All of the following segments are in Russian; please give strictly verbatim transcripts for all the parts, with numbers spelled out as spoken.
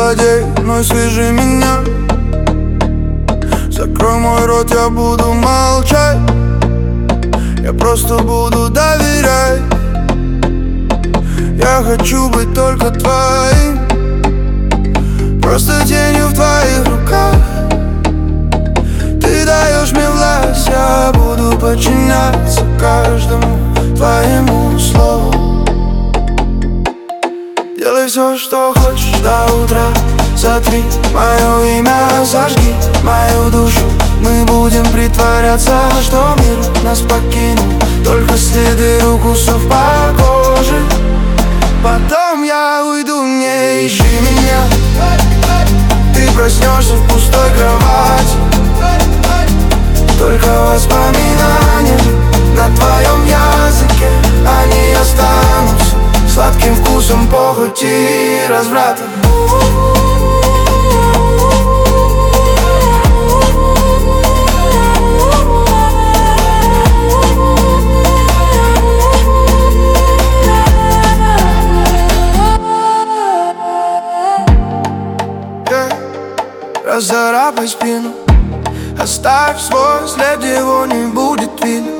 владей, мной свяжи меня. Закрой мой рот, я буду молчать. Я просто буду доверять. Я хочу быть только твоим, просто тенью в твоих руках. Ты даешь мне власть, я буду подчиняться каждому твоему слову. Делай все, что хочешь до утра. Сотри мое имя, зажги мою душу. Мы будем притворяться, что мир нас покинул. Только следы рук усов по коже. Потом я уйду, не ищи меня. Ты проснешься в пустой кровати. Только воспоминания на твоем языке. Они останутся сладким вкусом похоти и разврата. Разцарапай спину, оставь свой след, его не будет видно.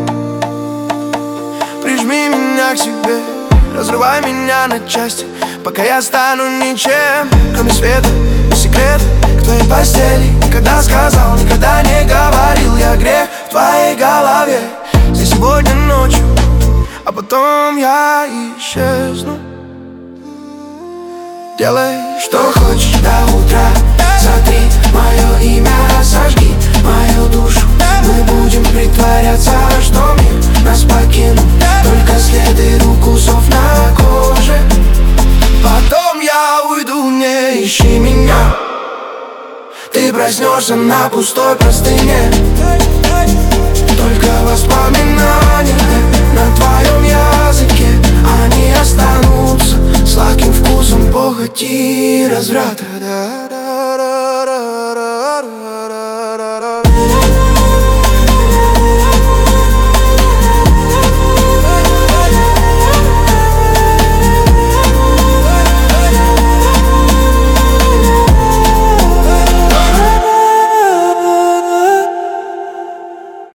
Прижми меня к себе, разрывай меня на части, пока я стану ничем, кроме света и секрета к твоей постели. Никогда сказал, никогда не говорил, я грех в твоей голове. За сегодня ночью, а потом я исчезну. Делай, что хочешь до утра. Сотри мое имя, сожги мою душу. Мы будем притворяться, что мир нас покинул. Только следы рук усов на коже. Потом я уйду, не ищи меня. Ты проснешься на пустой простыне. Только воспоминания на твоем языке. Они останутся сладким вкусом похоти и разврата.